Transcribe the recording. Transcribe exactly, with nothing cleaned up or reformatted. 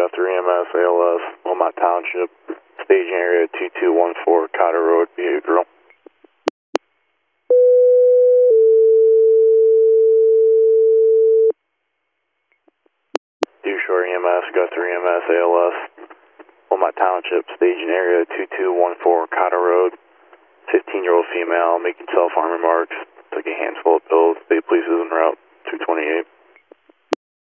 Guthrie E M S, A L S, Wilmot Township, staging area two two one four, Cotter Road, behavioral. Dewshore E M S, Guthrie E M S, A L S, Wilmot Township, staging area two two one four, Cotter Road, fifteen-year-old female making self-harm remarks, took a handful of pills, state police is en route, two twenty-eight.